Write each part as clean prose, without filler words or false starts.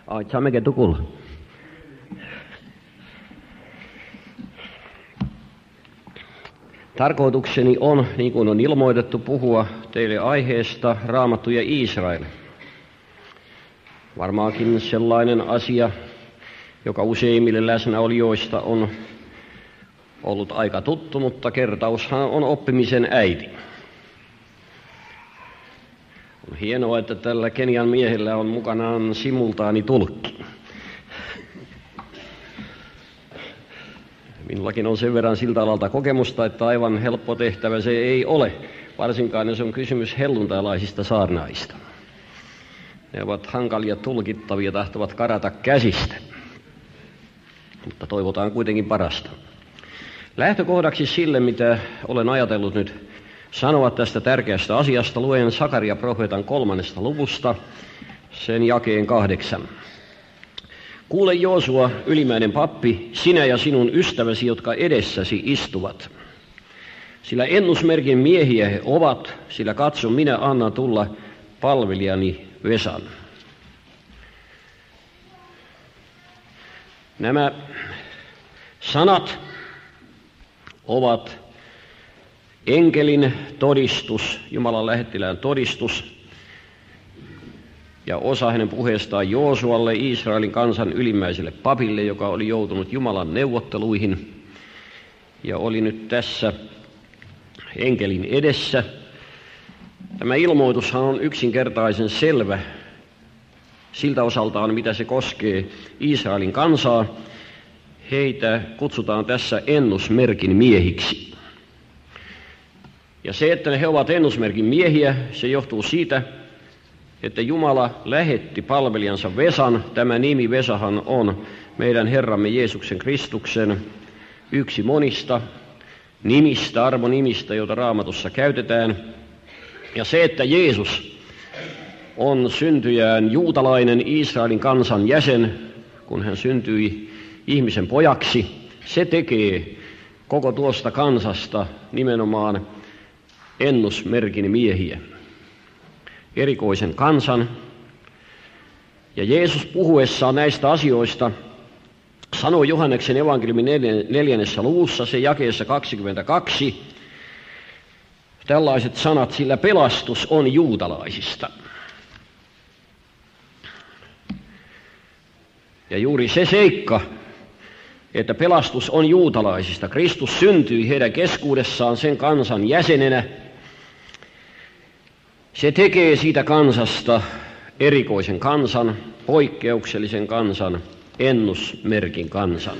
Saammeko tukulla? Tarkoitukseni on, niin kuin on ilmoitettu, puhua teille aiheesta Raamattu ja Israel. Varmaankin sellainen asia, joka useimmille läsnäolijoista on ollut aika tuttu, mutta kertaushan on oppimisen äiti. On hienoa, että tällä Kenian miehellä on mukanaan simultaanitulkki. Minullakin on sen verran siltä alalta kokemusta, että aivan helppo tehtävä se ei ole, varsinkaan jos on kysymys helluntailaisista saarnaajista. Ne ovat hankalia tulkittavia, tahtovat karata käsistä, mutta toivotaan kuitenkin parasta. Lähtökohdaksi sille, mitä olen ajatellut nyt sanoa tästä tärkeästä asiasta, luen Sakaria-profeetan 3. luvusta, sen jakeen 8. Kuule Joosua, ylimäinen pappi, sinä ja sinun ystäväsi, jotka edessäsi istuvat. Sillä ennusmerkin miehiä he ovat, sillä katso, minä annan tulla palvelijani Vesan. Nämä sanat ovat enkelin todistus, Jumalan lähettilään todistus, ja osa hänen puheestaan Joosualle, Israelin kansan ylimmäiselle papille, joka oli joutunut Jumalan neuvotteluihin ja oli nyt tässä enkelin edessä. Tämä ilmoitushan on yksinkertaisen selvä siltä osaltaan, mitä se koskee Israelin kansaa. Heitä kutsutaan tässä ennusmerkin miehiksi. Ja se, että he ovat ennusmerkin miehiä, se johtuu siitä, että Jumala lähetti palvelijansa Vesan. Tämä nimi Vesahan on meidän Herramme Jeesuksen Kristuksen yksi monista nimistä, armonimistä, joita Raamatussa käytetään. Ja se, että Jeesus on syntyjään juutalainen, Israelin kansan jäsen, kun hän syntyi ihmisen pojaksi, se tekee koko tuosta kansasta nimenomaan ennusmerkin miehiä, erikoisen kansan. Ja Jeesus puhuessaan näistä asioista sanoi Johanneksen evankeliumin 4. luvussa, se jakeessa 22, tällaiset sanat, sillä pelastus on juutalaisista. Ja juuri se seikka, että pelastus on juutalaisista, Kristus syntyi heidän keskuudessaan sen kansan jäsenenä, se tekee siitä kansasta erikoisen kansan, poikkeuksellisen kansan, ennusmerkin kansan.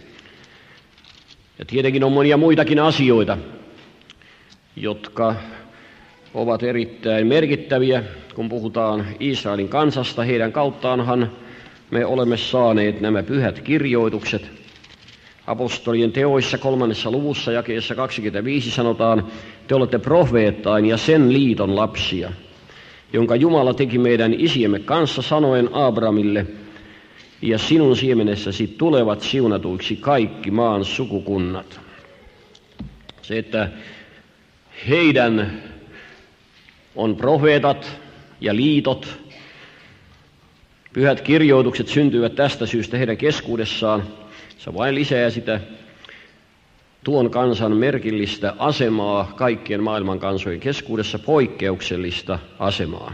Ja tietenkin on monia muitakin asioita, jotka ovat erittäin merkittäviä, kun puhutaan Israelin kansasta. Heidän kauttaanhan me olemme saaneet nämä pyhät kirjoitukset. Apostolien teoissa 3. luvussa jakeessa 25 sanotaan, te olette profeettain ja sen liiton lapsia, jonka Jumala teki meidän isiemme kanssa sanoen Abrahamille, ja sinun siemenessäsi tulevat siunatuiksi kaikki maan sukukunnat. Se, että heidän on profeetat ja liitot, pyhät kirjoitukset syntyvät tästä syystä heidän keskuudessaan, se vain lisää sitä tuon kansan merkillistä asemaa kaikkien maailman kansojen keskuudessa, poikkeuksellista asemaa.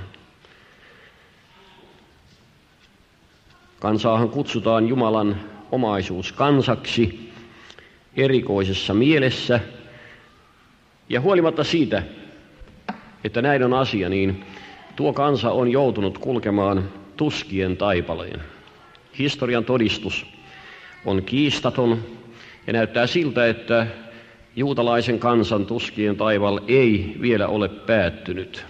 Kansaahan kutsutaan Jumalan omaisuuskansaksi erikoisessa mielessä, ja huolimatta siitä, että näin on asia, niin tuo kansa on joutunut kulkemaan tuskien taipaleen. Historian todistus on kiistaton ja näyttää siltä, että juutalaisen kansan tuskien taival ei vielä ole päättynyt.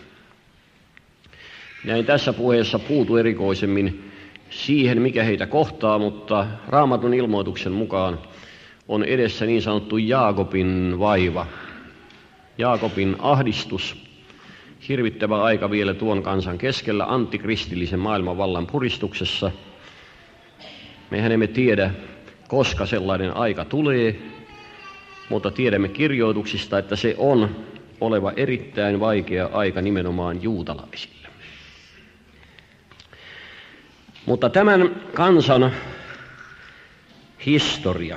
Näin tässä puheessa puutu erikoisemmin siihen, mikä heitä kohtaa, mutta Raamatun ilmoituksen mukaan on edessä niin sanottu Jaakobin vaiva, Jaakobin ahdistus, hirvittävä aika vielä tuon kansan keskellä antikristillisen maailmanvallan puristuksessa. Mehän emme tiedä, koska sellainen aika tulee, mutta tiedämme kirjoituksista, että se on oleva erittäin vaikea aika nimenomaan juutalaisille. Mutta tämän kansan historia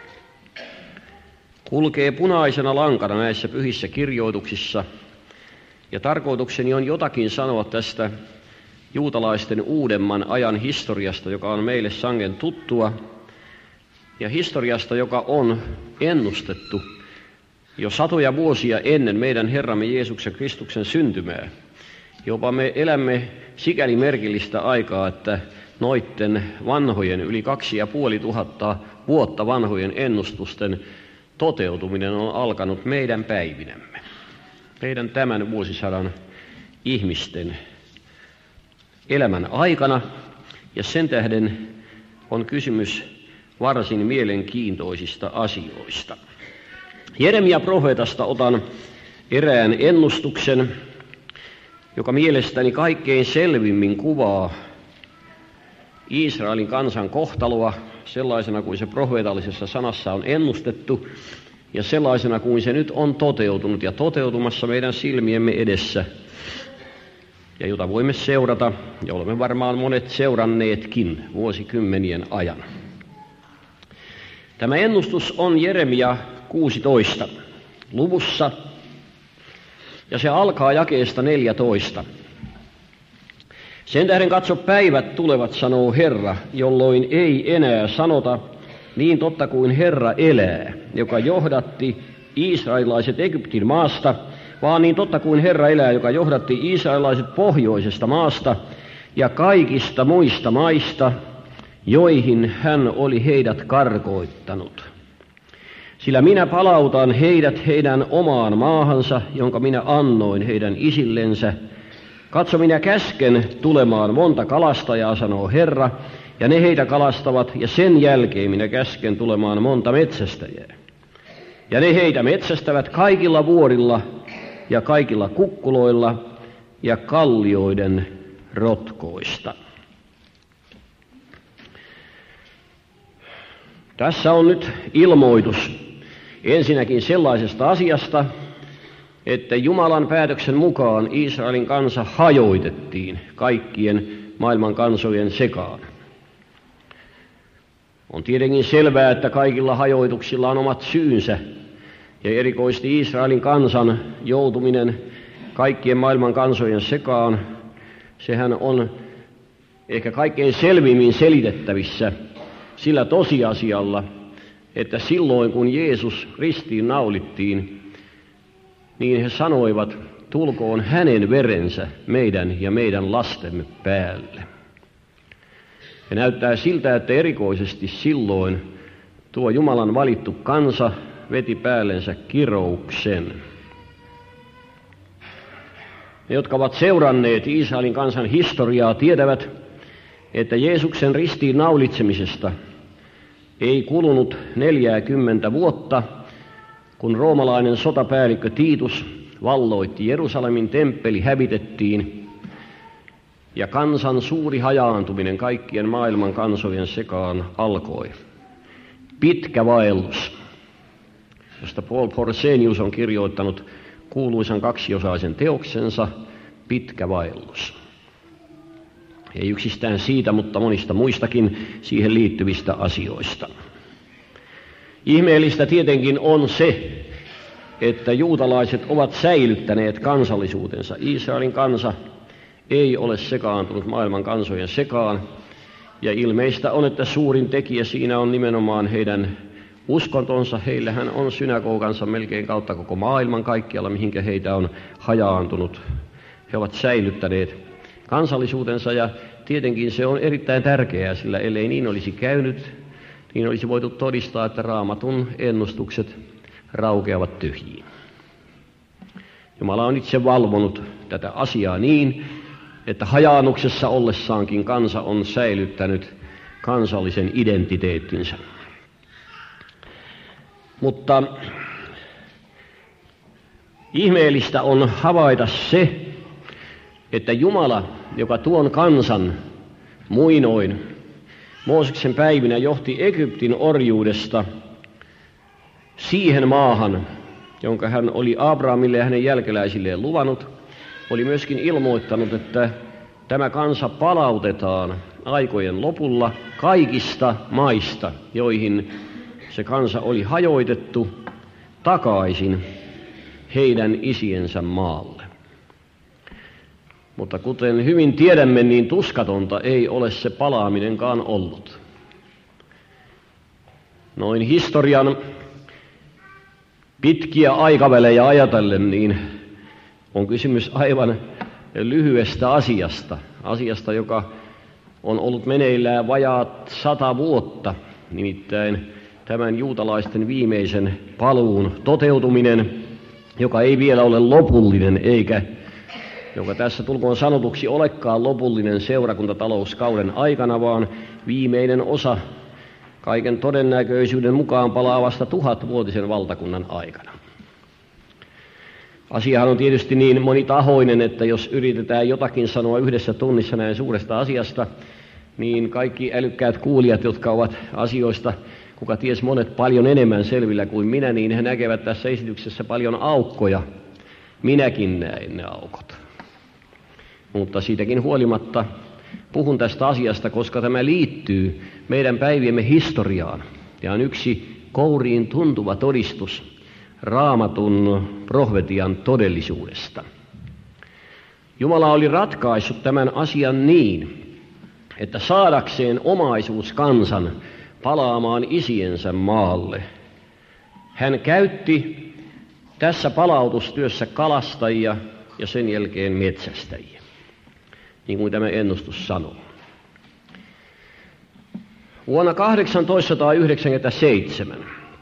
kulkee punaisena lankana näissä pyhissä kirjoituksissa, ja tarkoitukseni on jotakin sanoa tästä juutalaisten uudemman ajan historiasta, joka on meille sangen tuttua, ja historiasta, joka on ennustettu jo satoja vuosia ennen meidän Herramme Jeesuksen Kristuksen syntymää. Jopa me elämme sikäli merkillistä aikaa, että noitten vanhojen, yli 2500 vuotta vanhojen ennustusten toteutuminen on alkanut meidän päivinämme, meidän tämän vuosisadan ihmisten elämän aikana, ja sen tähden on kysymys varsin mielenkiintoisista asioista. Jeremia profeetasta otan erään ennustuksen, joka mielestäni kaikkein selvimmin kuvaa Israelin kansan kohtaloa sellaisena kuin se profeetallisessa sanassa on ennustettu ja sellaisena kuin se nyt on toteutunut ja toteutumassa meidän silmiemme edessä, ja jota voimme seurata, ja olemme varmaan monet seuranneetkin vuosikymmenien ajan. Tämä ennustus on Jeremia 16 luvussa, ja se alkaa jakeesta 14. Sen tähden katso, päivät tulevat, sanoo Herra, jolloin ei enää sanota, niin totta kuin Herra elää, joka johdatti israelilaiset Egyptin maasta, vaan niin totta kuin Herra elää, joka johdatti israelilaiset pohjoisesta maasta ja kaikista muista maista, joihin hän oli heidät karkoittanut. Sillä minä palautan heidät heidän omaan maahansa, jonka minä annoin heidän isillensä. Katso, minä käsken tulemaan monta kalastajaa, sanoo Herra, ja ne heitä kalastavat, ja sen jälkeen minä käsken tulemaan monta metsästäjää. Ja ne heitä metsästävät kaikilla vuorilla ja kaikilla kukkuloilla ja kallioiden rotkoista. Tässä on nyt ilmoitus ensinnäkin sellaisesta asiasta, että Jumalan päätöksen mukaan Israelin kansa hajoitettiin kaikkien maailman kansojen sekaan. On tietenkin selvää, että kaikilla hajoituksilla on omat syynsä, ja erikoisesti Israelin kansan joutuminen kaikkien maailman kansojen sekaan, sehän on ehkä kaikkein selvimmin selitettävissä sillä tosiasialla, että silloin kun Jeesus ristiin naulittiin, niin he sanoivat, tulkoon hänen verensä meidän ja meidän lastemme päälle. Ja näyttää siltä, että erikoisesti silloin tuo Jumalan valittu kansa veti päällensä kirouksen. Ne, jotka ovat seuranneet Israelin kansan historiaa, tietävät, että Jeesuksen ristiin naulitsemisesta ei kulunut 40 vuotta, kun roomalainen sotapäällikkö Titus valloitti Jerusalemin, temppeli hävitettiin ja kansan suuri hajaantuminen kaikkien maailman kansojen sekaan alkoi. Pitkä vaellus, josta Paul Forsenius on kirjoittanut kuuluisan kaksiosaisen teoksensa Pitkä vaellus. Ei yksistään siitä, mutta monista muistakin siihen liittyvistä asioista. Ihmeellistä tietenkin on se, että juutalaiset ovat säilyttäneet kansallisuutensa. Israelin kansa ei ole sekaantunut maailman kansojen sekaan, ja ilmeistä on, että suurin tekijä siinä on nimenomaan heidän uskontonsa. Heillähän on synagogansa melkein kautta koko maailman kaikkialla, mihinkä heitä on hajaantunut. He ovat säilyttäneet kansallisuutensa, ja tietenkin se on erittäin tärkeää, sillä ellei niin olisi käynyt, niin olisi voitu todistaa, että Raamatun ennustukset raukeavat tyhjiin. Jumala on itse valvonut tätä asiaa niin, että hajaannuksessa ollessaankin kansa on säilyttänyt kansallisen identiteettinsä. Mutta ihmeellistä on havaita se, että Jumala, joka tuon kansan muinoin Mooseksen päivinä johti Egyptin orjuudesta siihen maahan, jonka hän oli Abrahamille ja hänen jälkeläisilleen luvannut, oli myöskin ilmoittanut, että tämä kansa palautetaan aikojen lopulla kaikista maista, joihin se kansa oli hajoitettu, takaisin heidän isiensä maalle. Mutta kuten hyvin tiedämme, niin tuskatonta ei ole se palaaminenkaan ollut. Noin historian pitkiä aikavälejä ajatellen, niin on kysymys aivan lyhyestä asiasta, joka on ollut meneillään vajaat 100 vuotta, nimittäin tämän juutalaisten viimeisen paluun toteutuminen, joka ei vielä ole lopullinen, eikä joka tässä tulkoon sanotuksi olekaan lopullinen seurakuntatalouskauden aikana, vaan viimeinen osa kaiken todennäköisyyden mukaan palaavasta 1000-vuotisen valtakunnan aikana. Asiahan on tietysti niin monitahoinen, että jos yritetään jotakin sanoa yhdessä tunnissa näin suuresta asiasta, niin kaikki älykkäät kuulijat, jotka ovat asioista, kuka ties monet paljon enemmän selvillä kuin minä, niin he näkevät tässä esityksessä paljon aukkoja. Minäkin näin ne aukot. Mutta siitäkin huolimatta puhun tästä asiasta, koska tämä liittyy meidän päiviemme historiaan ja on yksi kouriin tuntuva todistus Raamatun profetian todellisuudesta. Jumala oli ratkaissut tämän asian niin, että saadakseen omaisuuskansan palaamaan isiensä maalle, hän käytti tässä palautustyössä kalastajia ja sen jälkeen metsästäjiä, niin kuin tämä ennustus sanoo. Vuonna 1897,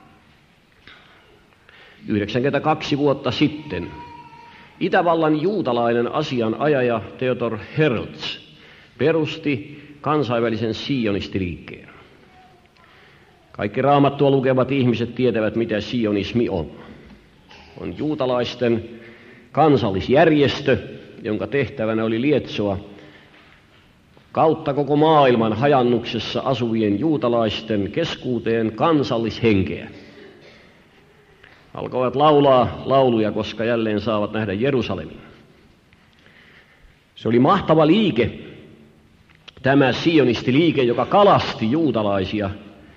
92 vuotta sitten, Itävallan juutalainen asianajaja Theodor Herzl perusti kansainvälisen sionistiliikkeen. Kaikki Raamattua lukevat ihmiset tietävät, mitä sionismi on. On juutalaisten kansallisjärjestö, jonka tehtävänä oli lietsoa kautta koko maailman hajannuksessa asuvien juutalaisten keskuuteen kansallishenkeä. Alkoivat laulaa lauluja, koska jälleen saavat nähdä Jerusalemin. Se oli mahtava liike, tämä sionistiliike, joka kalasti juutalaisia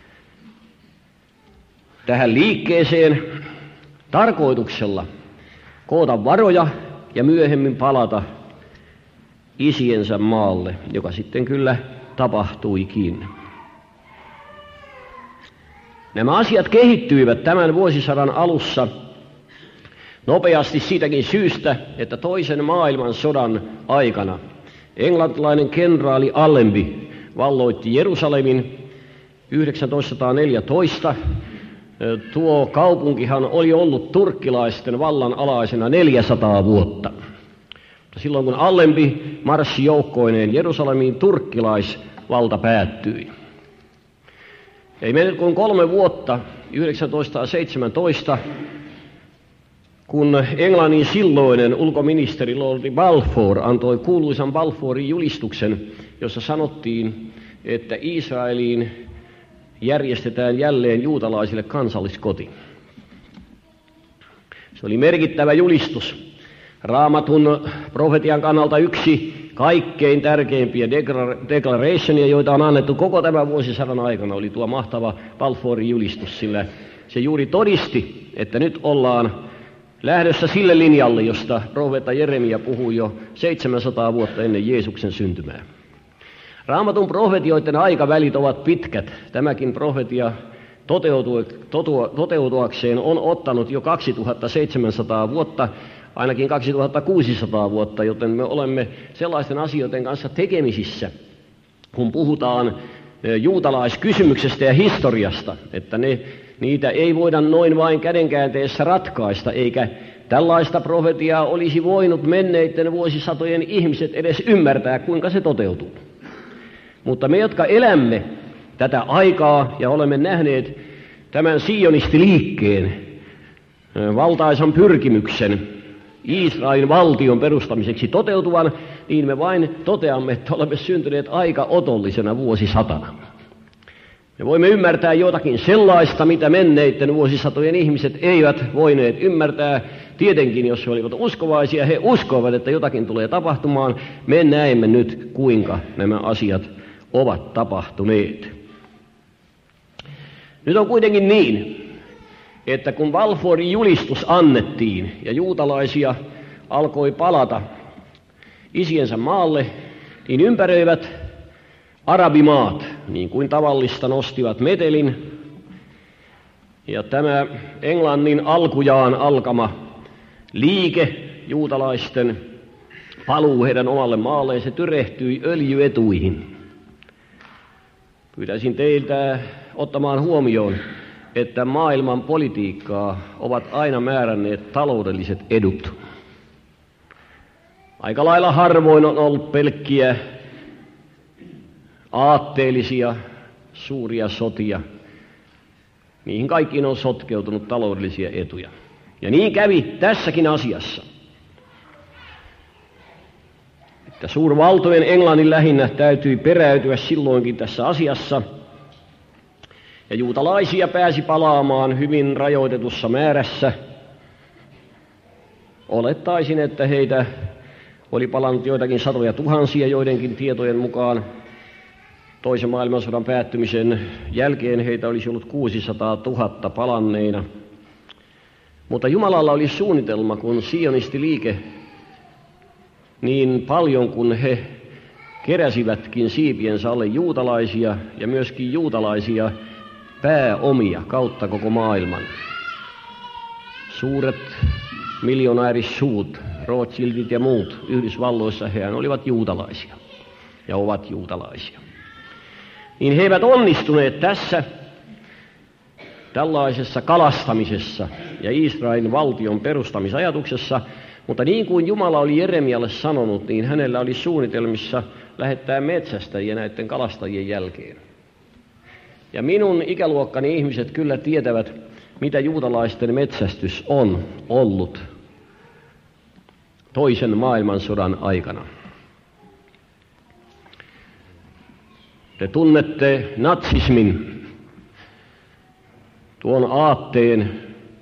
tähän liikkeeseen tarkoituksella koota varoja ja myöhemmin palata isiensä maalle, joka sitten kyllä tapahtuikin. Nämä asiat kehittyivät tämän vuosisadan alussa nopeasti siitäkin syystä, että toisen maailmansodan aikana englantilainen kenraali Allenby valloitti Jerusalemin 1914. Tuo kaupunkihan oli ollut turkkilaisten vallan alaisena 400 vuotta. Silloin kun Allenby marssi joukkoineen Jerusalemiin, turkkilaisvalta päättyi. Ei mennyt kuin 3 vuotta, 1917, kun Englannin silloinen ulkoministeri Lordi Balfour antoi kuuluisan Balfourin julistuksen, jossa sanottiin, että Israeliin järjestetään jälleen juutalaisille kansalliskoti. Se oli merkittävä julistus. Raamatun profetian kannalta yksi kaikkein tärkeimpiä declarationia, joita on annettu koko tämän vuosisadan aikana, oli tuo mahtava Balfourin julistus, sillä se juuri todisti, että nyt ollaan lähdössä sille linjalle, josta profeetta Jeremia puhui jo 700 vuotta ennen Jeesuksen syntymää. Raamatun profetioiden aikavälit ovat pitkät. Tämäkin profetia toteutuakseen on ottanut jo 2700 vuotta, ainakin 2600 vuotta, joten me olemme sellaisten asioiden kanssa tekemisissä, kun puhutaan juutalaiskysymyksestä ja historiasta, että niitä ei voida noin vain kädenkäänteessä ratkaista, eikä tällaista profetiaa olisi voinut menneiden vuosisatojen ihmiset edes ymmärtää, kuinka se toteutuu. Mutta me, jotka elämme tätä aikaa ja olemme nähneet tämän sionistiliikkeen valtaisan pyrkimyksen Israelin valtion perustamiseksi toteutuvan, niin me vain toteamme, että olemme syntyneet aika otollisena vuosisatana. Me voimme ymmärtää jotakin sellaista, mitä menneiden vuosisatojen ihmiset eivät voineet ymmärtää. Tietenkin, jos he olivat uskovaisia, he uskoivat, että jotakin tulee tapahtumaan. Me näemme nyt, kuinka nämä asiat ovat tapahtuneet. Nyt on kuitenkin niin, että kun Balfourin julistus annettiin ja juutalaisia alkoi palata isiensä maalle, niin ympäröivät arabimaat, niin kuin tavallista, nostivat metelin. Ja tämä Englannin alkujaan alkama liike, juutalaisten paluu heidän omalle maalleen, se tyrehtyi öljyetuihin. Pyytäisin teiltä ottamaan huomioon, että maailman politiikkaa ovat aina määränneet taloudelliset edut. Aika lailla harvoin on ollut pelkkiä aatteellisia suuria sotia. Niihin kaikkiin on sotkeutunut taloudellisia etuja. Ja niin kävi tässäkin asiassa. Että suurvaltojen Englannin lähinnä täytyi peräytyä silloinkin tässä asiassa. Ja juutalaisia pääsi palaamaan hyvin rajoitetussa määrässä. Olettaisin, että heitä oli palannut joitakin satoja tuhansia joidenkin tietojen mukaan. Toisen maailmansodan päättymisen jälkeen heitä olisi ollut 600 000 palanneina. Mutta Jumalalla oli suunnitelma, kun sionistiliike niin paljon kun he keräsivätkin siipiensä alle juutalaisia ja myöskin juutalaisia pääomia kautta koko maailman. Suuret miljonäärisuut, Rothschildit ja muut Yhdysvalloissa, hehän olivat juutalaisia ja ovat juutalaisia. Niin he eivät onnistuneet tässä tällaisessa kalastamisessa ja Israelin valtion perustamisajatuksessa, mutta niin kuin Jumala oli Jeremialle sanonut, niin hänellä oli suunnitelmissa lähettää metsästäjiä näiden kalastajien jälkeen. Ja minun ikäluokkani ihmiset kyllä tietävät, mitä juutalaisten metsästys on ollut toisen maailmansodan aikana. Te tunnette natsismin, tuon aatteen,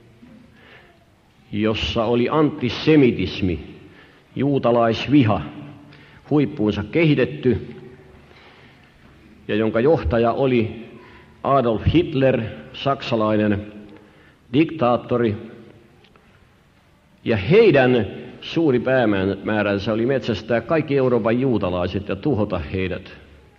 jossa oli antisemitismi, juutalaisviha, huippuunsa kehitetty, ja jonka johtaja oli Adolf Hitler, saksalainen diktaattori, ja heidän suuri päämääränsä oli metsästää kaikki Euroopan juutalaiset ja tuhota heidät.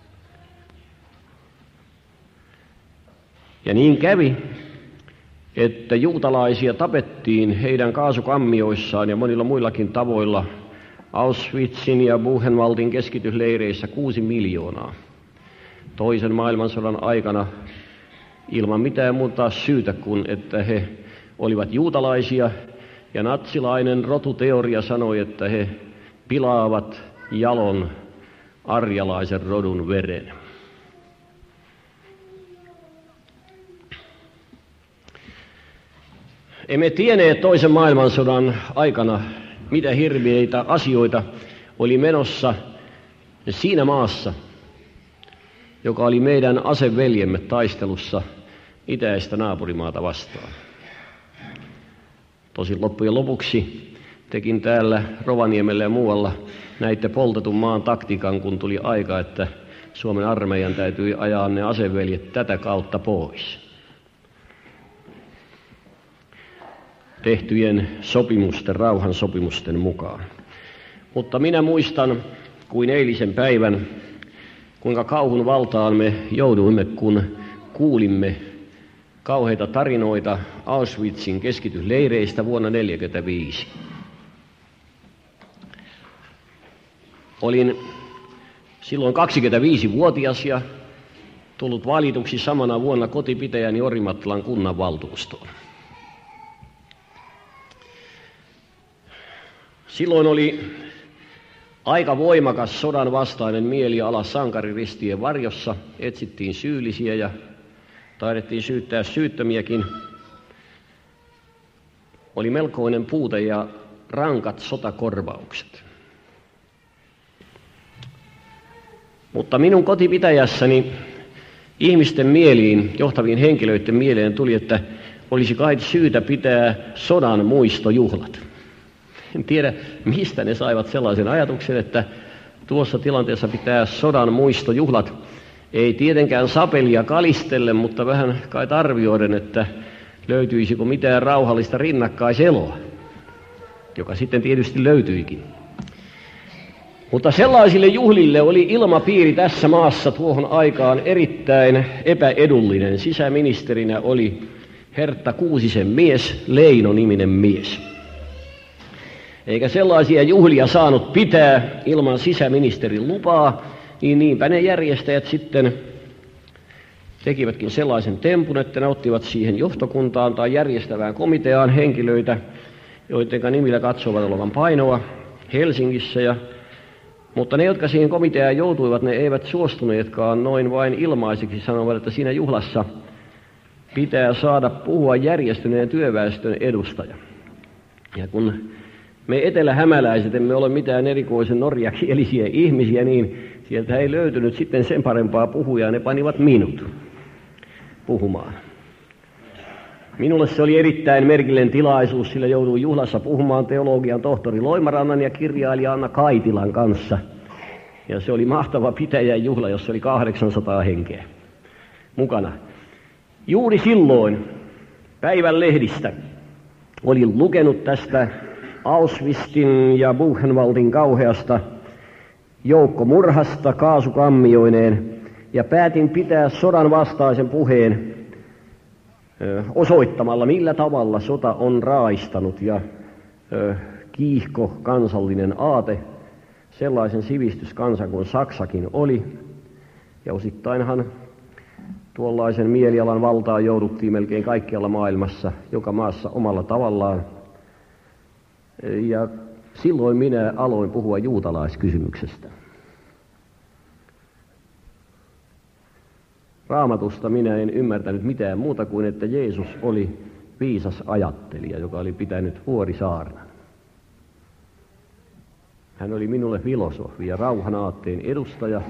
Ja niin kävi, että juutalaisia tapettiin heidän kaasukammioissaan ja monilla muillakin tavoilla Auschwitzin ja Buchenwaldin keskitysleireissä 6 miljoonaa. Toisen maailmansodan aikana ilman mitään muuta syytä kuin, että he olivat juutalaisia, ja natsilainen rotuteoria sanoi, että he pilaavat jalon arjalaisen rodun veren. Emme tienneet toisen maailmansodan aikana, mitä hirveitä asioita oli menossa siinä maassa, joka oli meidän aseveljemme taistelussa itäistä naapurimaata vastaan. Tosin loppujen lopuksi tekin täällä Rovaniemellä ja muualla näitte poltetun maan taktiikan, kun tuli aika, että Suomen armeijan täytyi ajaa ne aseveljet tätä kautta pois. Tehtyjen sopimusten, rauhansopimusten mukaan. Mutta minä muistan kuin eilisen päivän, kuinka kauhun valtaan me jouduimme, kun kuulimme kauheita tarinoita Auschwitzin keskitysleireistä vuonna 1945. Olin silloin 25-vuotias ja tullut valituksi samana vuonna kotipitäjäni Orimattilan kunnanvaltuustoon. Silloin oli aika voimakas sodan vastainen mieliala sankariristien varjossa. Etsittiin syyllisiä ja taidettiin syyttää syyttömiäkin. Oli melkoinen puute ja rankat sotakorvaukset. Mutta minun kotipitäjässäni ihmisten mieliin, johtavien henkilöiden mieleen tuli, että olisi kai syytä pitää sodan muistojuhlat. En tiedä, mistä ne saivat sellaisen ajatuksen, että tuossa tilanteessa pitää sodan muistojuhlat. Ei tietenkään sapelia kalistellen, mutta vähän kai arvioiden, että löytyisikö mitään rauhallista rinnakkaiseloa, joka sitten tietysti löytyikin. Mutta sellaisille juhlille oli ilmapiiri tässä maassa tuohon aikaan erittäin epäedullinen. Sisäministerinä oli Hertta Kuusisen mies, Leino-niminen mies. Eikä sellaisia juhlia saanut pitää ilman sisäministerin lupaa, niin niinpä ne järjestäjät sitten tekivätkin sellaisen tempun, että ne ottivat siihen johtokuntaan tai järjestävään komiteaan henkilöitä, joiden nimillä katsovat olevan painoa Helsingissä. Mutta ne, jotka siihen komiteaan joutuivat, ne eivät suostuneetkaan noin vain ilmaiseksi, sanovat, että siinä juhlassa pitää saada puhua järjestyneen työväestön edustaja. Ja kun me etelähämäläiset emme ole mitään erikoisen norjakielisiä ihmisiä, niin sieltä ei löytynyt sitten sen parempaa puhujaa, ne panivat minut puhumaan. Minulle se oli erittäin merkillinen tilaisuus, sillä jouduin juhlassa puhumaan teologian tohtori Loimarannan ja kirjailija Anna Kaitilan kanssa. Ja se oli mahtava pitäjän juhla, jossa oli 800 henkeä mukana. Juuri silloin päivän lehdistä olin lukenut tästä Auschwitzin ja Buchenwaldin kauheasta joukkomurhasta kaasukammioineen ja päätin pitää sodan vastaisen puheen osoittamalla, millä tavalla sota on raistanut ja kiihko kansallinen aate sellaisen sivistyskansan kuin Saksakin oli. Ja osittainhan tuollaisen mielialan valtaan jouduttiin melkein kaikkialla maailmassa, joka maassa omalla tavallaan. Ja silloin minä aloin puhua juutalaiskysymyksestä. Raamatusta minä en ymmärtänyt mitään muuta kuin, että Jeesus oli viisas ajattelija, joka oli pitänyt vuorisaarnan. Hän oli minulle filosofi ja rauhan aatteen edustaja.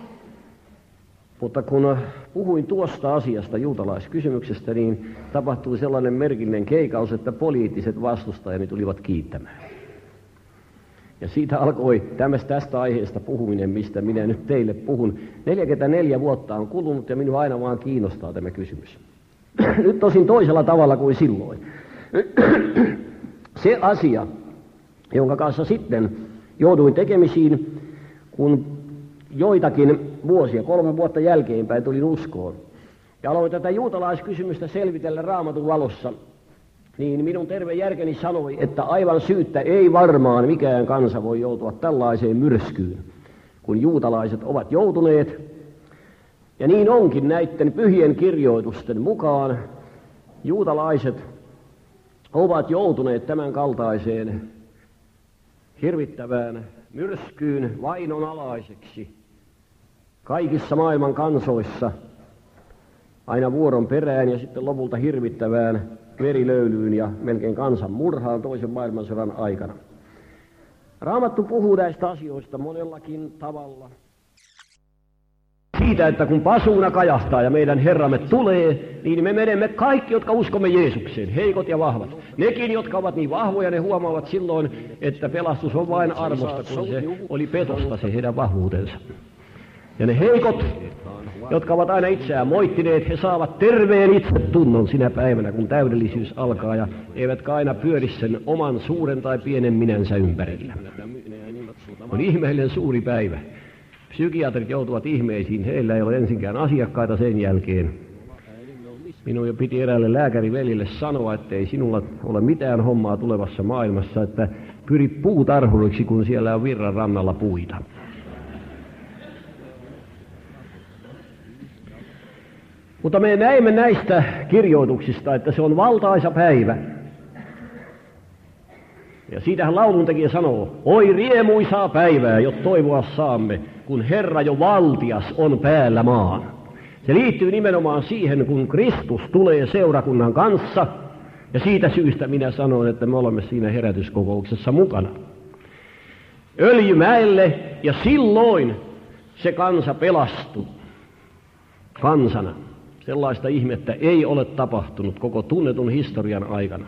Mutta kun puhuin tuosta asiasta, juutalaiskysymyksestä, niin tapahtui sellainen merkillinen keikaus, että poliittiset vastustajani tulivat kiittämään. Ja siitä alkoi tästä aiheesta puhuminen, mistä minä nyt teille puhun. 44 vuotta on kulunut ja minua aina vaan kiinnostaa tämä kysymys. Nyt tosin toisella tavalla kuin silloin. Se asia, jonka kanssa sitten jouduin tekemisiin, kun joitakin vuosia, 3 vuotta jälkeenpäin tulin uskoon. Ja aloin tätä juutalaiskysymystä selvitellä Raamatun valossa. Niin minun terve järkeni sanoi, että aivan syyttä ei varmaan mikään kansa voi joutua tällaiseen myrskyyn, kun juutalaiset ovat joutuneet. Ja niin onkin näiden pyhien kirjoitusten mukaan. Juutalaiset ovat joutuneet tämän kaltaiseen hirvittävään myrskyyn vainon alaiseksi kaikissa maailman kansoissa aina vuoron perään ja sitten lopulta hirvittävään verilöylyyn ja melkein kansan murhaan toisen maailmansodan aikana. Raamattu puhuu näistä asioista monellakin tavalla. Siitä, että kun pasuuna kajahtaa ja meidän Herramme tulee, niin me menemme kaikki, jotka uskomme Jeesukseen, heikot ja vahvat. Nekin, jotka ovat niin vahvoja, ne huomaavat silloin, että pelastus on vain armosta, kun se oli petosta se heidän vahvuutensa. Ja ne heikot, jotka ovat aina itseään moittineet, he saavat terveen itsetunnon sinä päivänä, kun täydellisyys alkaa, ja eivätkä aina pyöri sen oman suuren tai pienen minänsä ympärillä. On ihmeellinen suuri päivä. Psykiatrit joutuvat ihmeisiin, heillä ei ole ensinkään asiakkaita sen jälkeen. Minun jo piti eräälle lääkärivelille sanoa, että ei sinulla ole mitään hommaa tulevassa maailmassa, että pyri puutarhuriksi, kun siellä on virran rannalla puita. Mutta me näemme näistä kirjoituksista, että se on valtaisa päivä. Ja siitähän lauluntekijä sanoo, oi riemuisaa päivää, jot toivoa saamme, kun Herra jo valtias on päällä maan. Se liittyy nimenomaan siihen, kun Kristus tulee seurakunnan kanssa, ja siitä syystä minä sanon, että me olemme siinä herätyskokouksessa mukana. Öljymäelle, ja silloin se kansa pelastuu kansana. Sellaista ihmettä ei ole tapahtunut koko tunnetun historian aikana.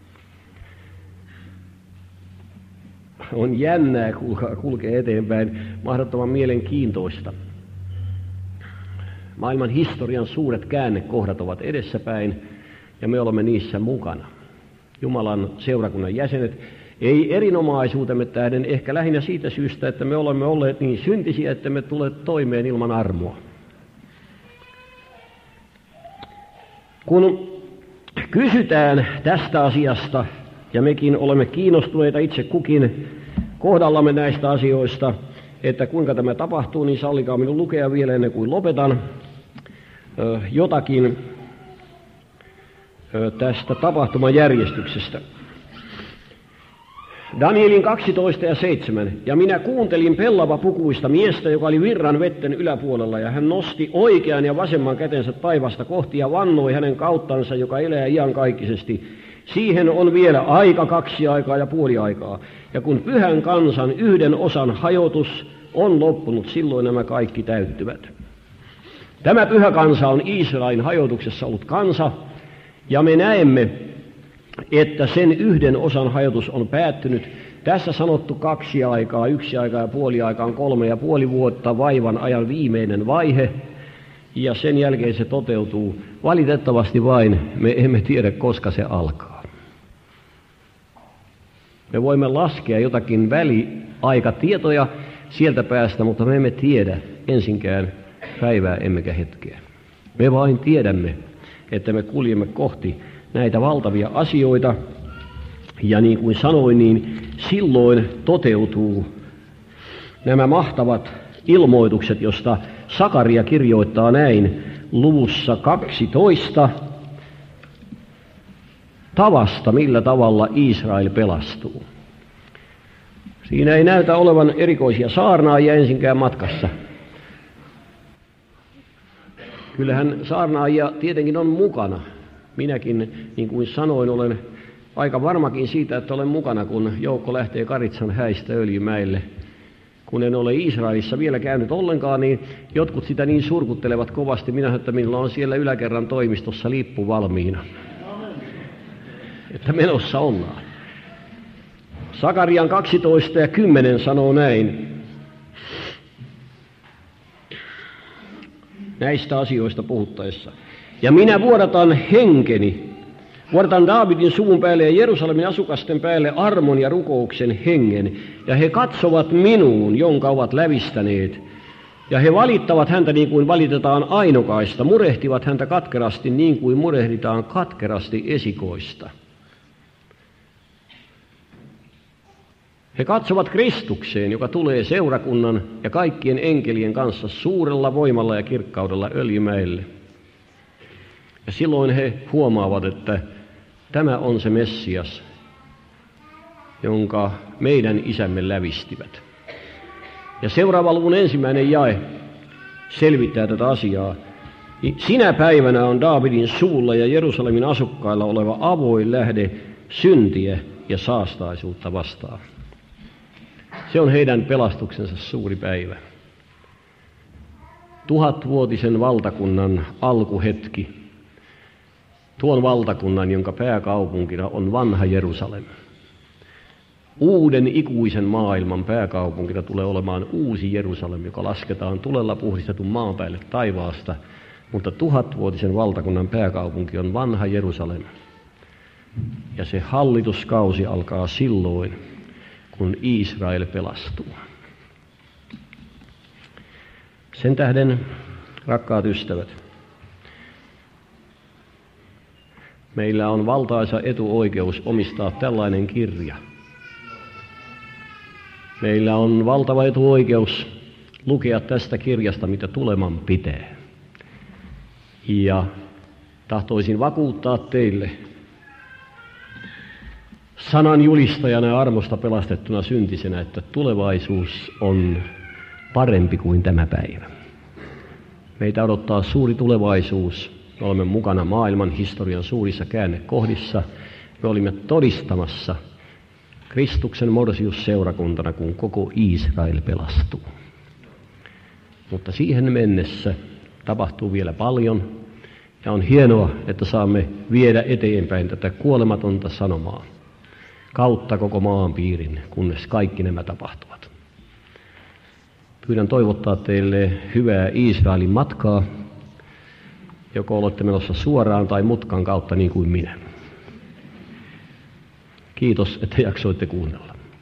On jännää kulkea eteenpäin, mahdottoman mielenkiintoista. Maailman historian suuret käännekohdat ovat edessäpäin ja me olemme niissä mukana. Jumalan seurakunnan jäsenet, ei erinomaisuutemme tähden, ehkä lähinnä siitä syystä, että me olemme olleet niin syntisiä, että me tule toimeen ilman armoa. Kun kysytään tästä asiasta, ja mekin olemme kiinnostuneita itse kukin kohdallamme näistä asioista, että kuinka tämä tapahtuu, niin sallikaa minun lukea vielä ennen kuin lopetan jotakin tästä tapahtumajärjestyksestä. Danielin 12:7. Ja minä kuuntelin pellavapukuista miestä, joka oli virran vetten yläpuolella, ja hän nosti oikean ja vasemman kätensä taivasta kohti ja vannoi hänen kauttansa, joka elää iankaikkisesti. Siihen on vielä aika, 2 aikaa ja puoli aikaa. Ja kun pyhän kansan 1 osan hajotus on loppunut, silloin nämä kaikki täyttyvät. Tämä pyhä kansa on Israelin hajotuksessa ollut kansa, ja me näemme, että sen 1 osan hajotus on päättynyt. Tässä sanottu 2 aikaa, 1 aika ja puoli aikaa on 3,5 vuotta vaivan ajan viimeinen vaihe, ja sen jälkeen se toteutuu. Valitettavasti vain me emme tiedä, koska se alkaa. Me voimme laskea jotakin väliaikatietoja sieltä päästä, mutta me emme tiedä ensinkään päivää emmekä hetkeä. Me vain tiedämme, että me kuljemme kohti näitä valtavia asioita, ja niin kuin sanoin, niin silloin toteutuu nämä mahtavat ilmoitukset, josta Sakaria kirjoittaa näin luvussa 12 tavasta, millä tavalla Israel pelastuu. Siinä ei näytä olevan erikoisia saarnaajia ensinkään matkassa. Kyllähän saarnaajia tietenkin on mukana. Minäkin, niin kuin sanoin, olen aika varmakin siitä, että olen mukana, kun joukko lähtee Karitsan häistä Öljymäelle. Kun en ole Israelissa vielä käynyt ollenkaan, niin jotkut sitä niin surkuttelevat kovasti. Minä sanon, että minulla on siellä yläkerran toimistossa lippu valmiina. Että menossa ollaan. Sakarian 12:10 sanoo näin. Näistä asioista puhuttaessa. Ja minä vuodatan henkeni, vuodatan Daavidin suvun päälle ja Jerusalemin asukasten päälle armon ja rukouksen hengen. Ja he katsovat minuun, jonka ovat lävistäneet. Ja he valittavat häntä niin kuin valitetaan ainokaista, murehtivat häntä katkerasti niin kuin murehditaan katkerasti esikoista. He katsovat Kristukseen, joka tulee seurakunnan ja kaikkien enkelien kanssa suurella voimalla ja kirkkaudella Öljymäelle. Ja silloin he huomaavat, että tämä on se Messias, jonka meidän isämme lävistivät. Ja seuraava luvun 1. jae selvittää tätä asiaa. Sinä päivänä on Daavidin suulla ja Jerusalemin asukkailla oleva avoin lähde syntiä ja saastaisuutta vastaan. Se on heidän pelastuksensa suuri päivä. 1000-vuotisen valtakunnan alkuhetki. Tuon valtakunnan, jonka pääkaupunkina on vanha Jerusalem. Uuden ikuisen maailman pääkaupunkina tulee olemaan uusi Jerusalem, joka lasketaan tulella puhdistetun maan päälle taivaasta. Mutta 1000-vuotisen valtakunnan pääkaupunki on vanha Jerusalem. Ja se hallituskausi alkaa silloin, kun Israel pelastuu. Sen tähden, rakkaat ystävät, meillä on valtaisa etuoikeus omistaa tällainen kirja. Meillä on valtava etuoikeus lukea tästä kirjasta, mitä tuleman pitää. Ja tahtoisin vakuuttaa teille, sanan julistajana ja armosta pelastettuna syntisenä, että tulevaisuus on parempi kuin tämä päivä. Meitä odottaa suuri tulevaisuus. Me olemme mukana maailman historian suurissa käännekohdissa. Me olimme todistamassa Kristuksen morsiusseurakuntana, kun koko Israel pelastuu. Mutta siihen mennessä tapahtuu vielä paljon. Ja on hienoa, että saamme viedä eteenpäin tätä kuolematonta sanomaa kautta koko maanpiirin, kunnes kaikki nämä tapahtuvat. Pyydän toivottaa teille hyvää Israelin matkaa joko olette menossa suoraan tai mutkan kautta niin kuin minä. Kiitos, että jaksoitte kuunnella.